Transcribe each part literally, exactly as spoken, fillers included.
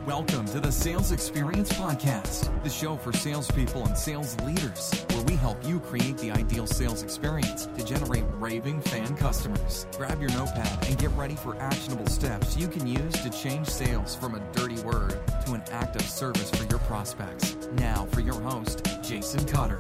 Welcome to the Sales Experience Podcast, the show for salespeople and sales leaders, where we help you create the ideal sales experience to generate raving fan customers. Grab your notepad and get ready for actionable steps you can use to change sales from a dirty word to an act of service for your prospects. Now for your host, Jason Cutter.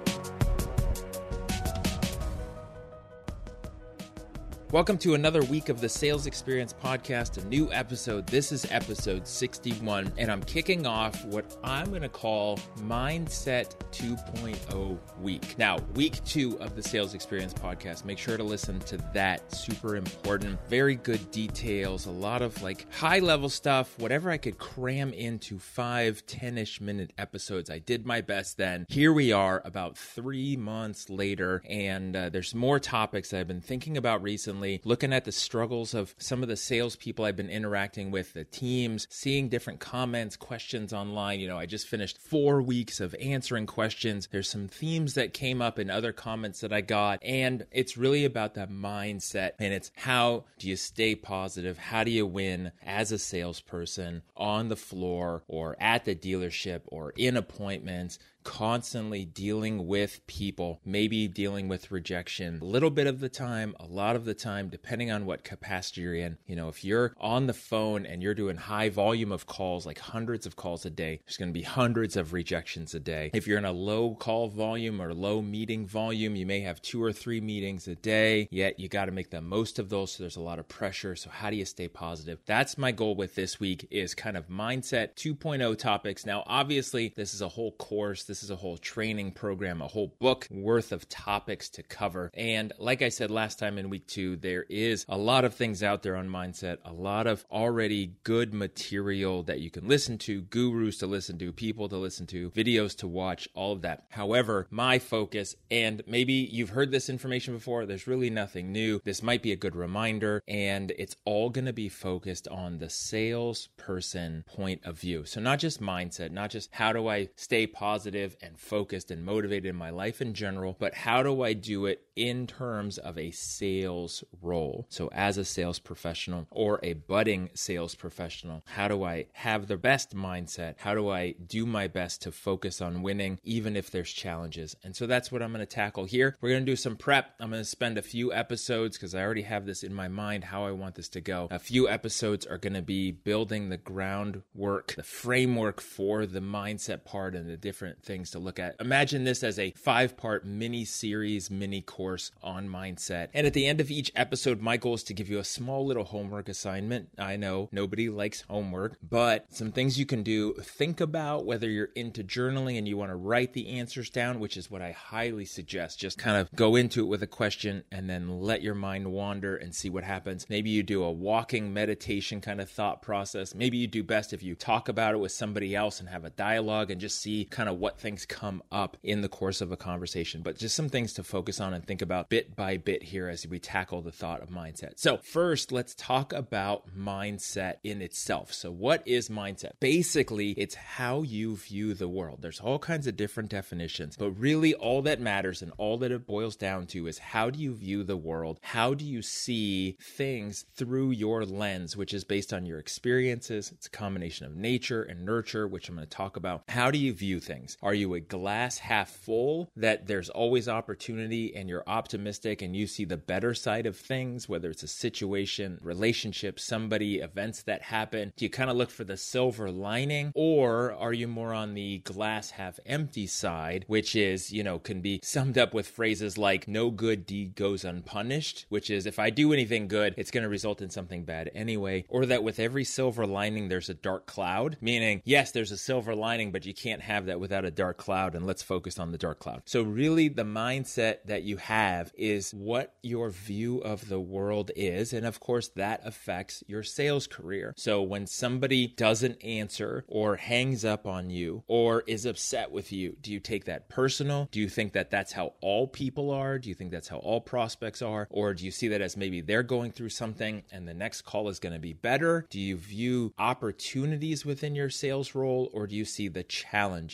Welcome to another week of the Sales Experience Podcast, a new episode. This is episode sixty-one, and I'm kicking off what I'm going to call Mindset two point oh week. Now, week two of the Sales Experience Podcast, make sure to listen to that. Super important, very good details, a lot of like high-level stuff, whatever I could cram into five, ten-ish minute episodes. I did my best then. Here we are about three months later, and uh, there's more topics that I've been thinking about recently. Looking at the struggles of some of the salespeople I've been interacting with, the teams, seeing different comments, questions online. You know, I just finished four weeks of answering questions. There's some themes that came up in other comments that I got, and it's really about that mindset, and it's how do you stay positive? How do you win as a salesperson on the floor or at the dealership or in appointments? Constantly dealing with people, maybe dealing with rejection a little bit of the time, a lot of the time, depending on what capacity you're in. You know, if you're on the phone and you're doing high volume of calls, like hundreds of calls a day, there's going to be hundreds of rejections a day. If you're in a low call volume or low meeting volume, you may have two or three meetings a day, yet you got to make the most of those. So there's a lot of pressure. So how do you stay positive? That's my goal with this week, is kind of mindset two point oh topics. Now, obviously, this is a whole course. This is a whole training program, a whole book worth of topics to cover. And like I said last time in week two, there is a lot of things out there on mindset, a lot of already good material that you can listen to, gurus to listen to, people to listen to, videos to watch, all of that. However, my focus, and maybe you've heard this information before, there's really nothing new. This might be a good reminder, and it's all going to be focused on the salesperson point of view. So not just mindset, not just how do I stay positive and focused and motivated in my life in general, but how do I do it in terms of a sales role? So as a sales professional or a budding sales professional, how do I have the best mindset? How do I do my best to focus on winning, even if there's challenges? And so that's what I'm going to tackle here. We're going to do some prep. I'm going to spend a few episodes, because I already have this in my mind, how I want this to go. A few episodes are going to be building the groundwork, the framework for the mindset part and the different things to look at. Imagine this as a five-part mini-series, mini-course on mindset. And at the end of each episode, my goal is to give you a small little homework assignment. I know nobody likes homework, but some things you can do. Think about whether you're into journaling and you want to write the answers down, which is what I highly suggest. Just kind of go into it with a question and then let your mind wander and see what happens. Maybe you do a walking meditation kind of thought process. Maybe you do best if you talk about it with somebody else and have a dialogue and just see kind of what things come up in the course of a conversation. But just some things to focus on and think about bit by bit here as we tackle the thought of mindset. So first, let's talk about mindset in itself. So what is mindset? Basically, it's how you view the world. There's all kinds of different definitions, but really all that matters and all that it boils down to is how do you view the world? How do you see things through your lens, which is based on your experiences? It's a combination of nature and nurture, which I'm going to talk about. How do you view things? Are you a glass half full, that there's always opportunity and you're optimistic and you see the better side of things, whether it's a situation, relationship, somebody, events that happen? Do you kind of look for the silver lining, or are you more on the glass half empty side, which is, you know, can be summed up with phrases like no good deed goes unpunished, which is if I do anything good, it's going to result in something bad anyway, or that with every silver lining, there's a dark cloud, meaning, yes, there's a silver lining, but you can't have that without a dark cloud, and let's focus on the dark cloud. So really the mindset that you have is what your view of the world is, and of course that affects your sales career. So when somebody doesn't answer or hangs up on you or is upset with you, do you take that personal? Do you think that that's how all people are? Do you think that's how all prospects are? Or do you see that as maybe they're going through something and the next call is going to be better? Do you view opportunities within your sales role, or do you see the challenges? You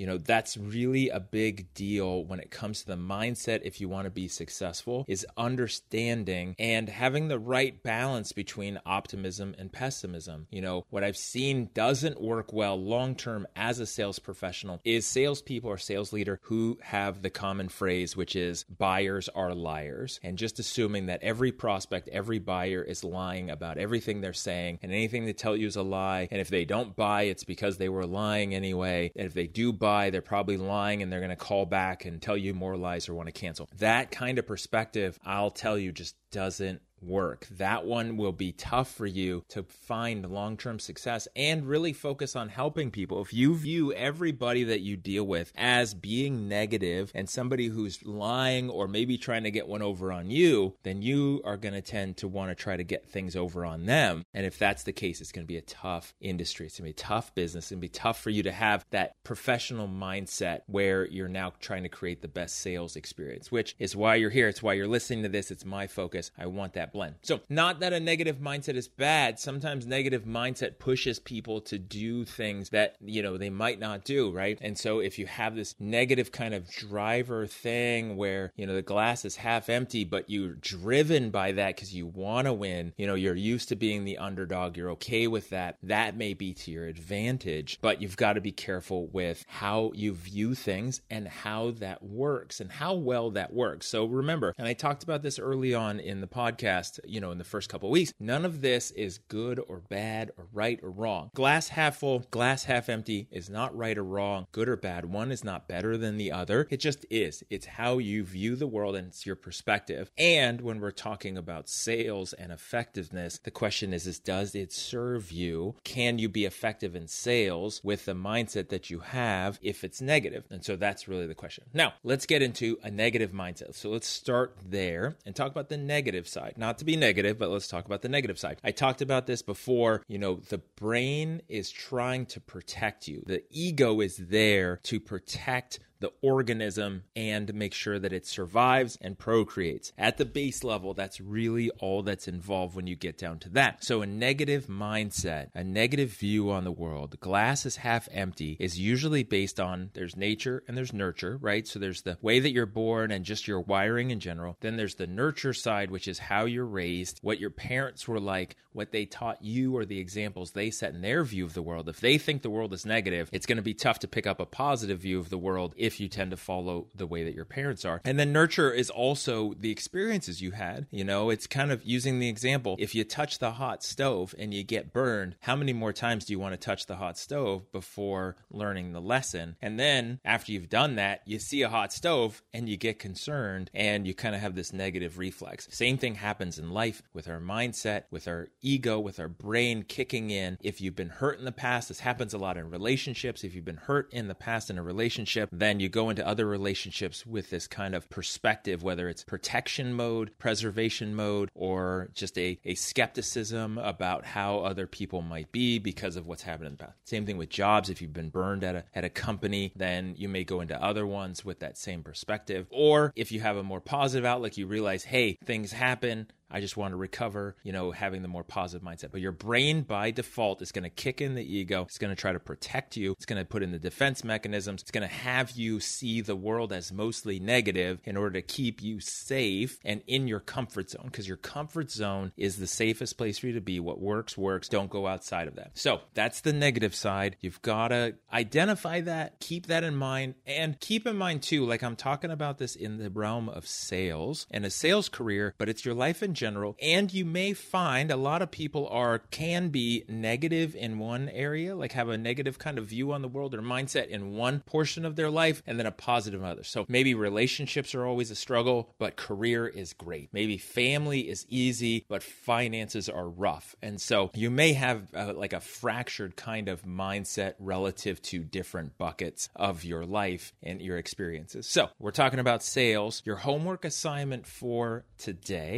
You know, that's really a big deal when it comes to the mindset if you want to be successful, is understanding and having the right balance between optimism and pessimism. You know, what I've seen doesn't work well long-term as a sales professional is salespeople or sales leader who have the common phrase, which is buyers are liars, and just assuming that every prospect, every buyer is lying about everything they're saying, and anything they tell you is a lie. And if they don't buy, it's because they were lying anyway. And if they do buy, they're probably lying and they're going to call back and tell you more lies or want to cancel. That kind of perspective, I'll tell you, just doesn't work. That one will be tough for you to find long-term success and really focus on helping people. If you view everybody that you deal with as being negative and somebody who's lying or maybe trying to get one over on you, then you are going to tend to want to try to get things over on them. And if that's the case, it's going to be a tough industry. It's going to be a tough business. It's going to be tough for you to have that professional mindset where you're now trying to create the best sales experience, which is why you're here. It's why you're listening to this. It's my focus. I want that blend. So not that a negative mindset is bad. Sometimes negative mindset pushes people to do things that, you know, they might not do, right? And so if you have this negative kind of driver thing where, you know, the glass is half empty, but you're driven by that because you want to win, you know, you're used to being the underdog, you're okay with that, that may be to your advantage, but you've got to be careful with how you view things and how that works and how well that works. So remember, and I talked about this early on in the podcast, you know, in the first couple of weeks, none of this is good or bad or right or wrong. Glass half full, glass half empty is not right or wrong, good or bad. One is not better than the other. It just is. It's how you view the world and it's your perspective. And when we're talking about sales and effectiveness, the question is, is does it serve you? Can you be effective in sales with the mindset that you have if it's negative? And so that's really the question. Now, let's get into a negative mindset. So let's start there and talk about the negative side. Not to be negative, but let's talk about the negative side. I talked about this before. You know, the brain is trying to protect you. The ego is there to protect the organism and make sure that it survives and procreates. At the base level, that's really all that's involved when you get down to that. So a negative mindset, a negative view on the world, the glass is half empty, is usually based on there's nature and there's nurture, right? So there's the way that you're born and just your wiring in general. Then there's the nurture side, which is how you're raised, what your parents were like, what they taught you, or the examples they set in their view of the world. If they think the world is negative, it's going to be tough to pick up a positive view of the world if you tend to follow the way that your parents are. And then nurture is also the experiences you had. You know, it's kind of using the example. If you touch the hot stove and you get burned, how many more times do you want to touch the hot stove before learning the lesson? And then after you've done that, you see a hot stove and you get concerned and you kind of have this negative reflex. Same thing happens in life with our mindset, with our ego, with our brain kicking in. If you've been hurt in the past, this happens a lot in relationships. If you've been hurt in the past in a relationship, then you go into other relationships with this kind of perspective, whether it's protection mode, preservation mode, or just a, a skepticism about how other people might be because of what's happened in the past. Same thing with jobs. If you've been burned at a, at a company, then you may go into other ones with that same perspective. Or if you have a more positive outlook, you realize, hey, things happen, I just want to recover, you know, having the more positive mindset. But your brain by default is going to kick in the ego. It's going to try to protect you. It's going to put in the defense mechanisms. It's going to have you see the world as mostly negative in order to keep you safe and in your comfort zone, because your comfort zone is the safest place for you to be. What works, works. Don't go outside of that. So that's the negative side. You've got to identify that, keep that in mind, and keep in mind too, like I'm talking about this in the realm of sales and a sales career, but it's your life in general. And you may find a lot of people are can be negative in one area, like have a negative kind of view on the world or mindset in one portion of their life, and then a positive in others. So maybe relationships are always a struggle, but career is great. Maybe family is easy, but finances are rough. And so you may have uh, like a fractured kind of mindset relative to different buckets of your life and your experiences. So we're talking about sales. Your homework assignment for today, for today,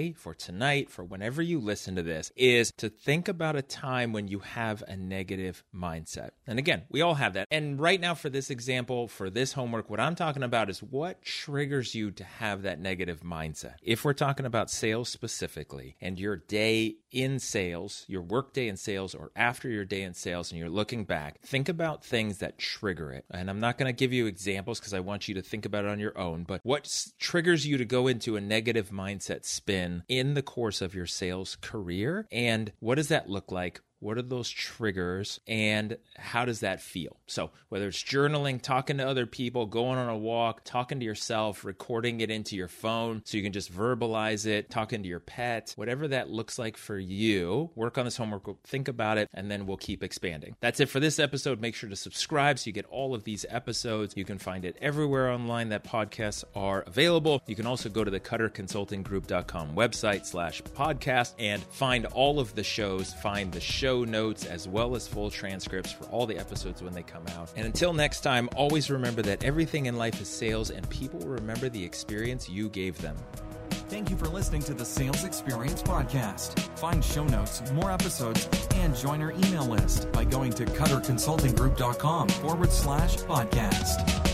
tonight, for whenever you listen to this, is to think about a time when you have a negative mindset. And again, we all have that. And right now for this example, for this homework, what I'm talking about is what triggers you to have that negative mindset. If we're talking about sales specifically, and your day in sales, your work day in sales, or after your day in sales, and you're looking back, think about things that trigger it. And I'm not going to give you examples because I want you to think about it on your own, but what s- triggers you to go into a negative mindset spin in the course of your sales career, and what does that look like? What are those triggers, and how does that feel? So whether it's journaling, talking to other people, going on a walk, talking to yourself, recording it into your phone so you can just verbalize it, talking to your pet, whatever that looks like for you, work on this homework, think about it, and then we'll keep expanding. That's it for this episode. Make sure to subscribe so you get all of these episodes. You can find it everywhere online that podcasts are available. You can also go to the cutter consulting group dot com website slash podcast and find all of the shows, find the show notes as well as full transcripts for all the episodes when they come out. And until next time, always remember that everything in life is sales, and people will remember the experience you gave them. Thank you for listening to the Sales Experience Podcast. Find show notes, more episodes, and join our email list by going to cutter consulting group dot com forward slash podcast.